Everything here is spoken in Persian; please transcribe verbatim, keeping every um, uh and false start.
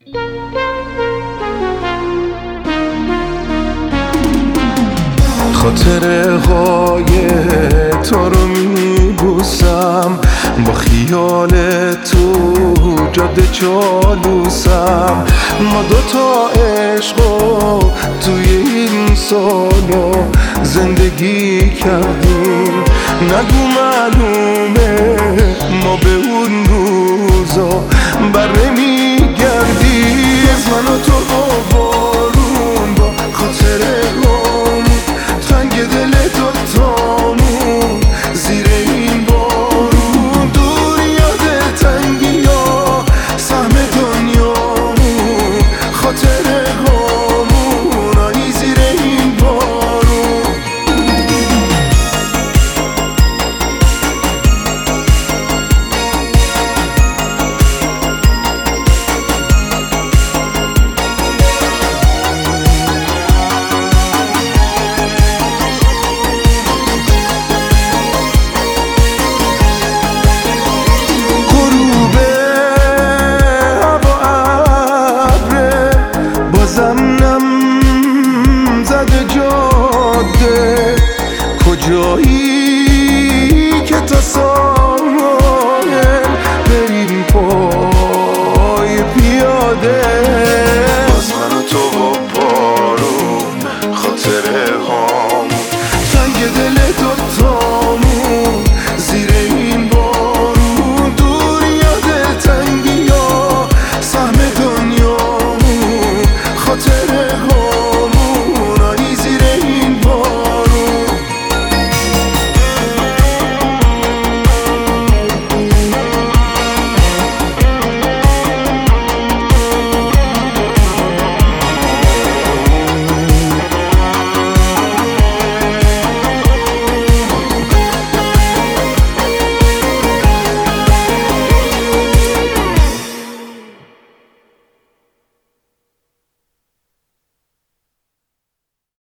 خاطره های تو رو میبوسم، با خیال تو جاده چالوسم. ما دوتا عشقو توی این سالو زندگی کردیم، نگو معلومه ما به اون روزا بر نمیگردیم. از من و تو بارون با خاطره هم تنگ دل دوتامون زیر این بارون، دور یاد تنگی ها سهم دنیامون، خاطره هامون آیی زیر این بارون. کجایی که تا ساحل بریم پای پیاده؟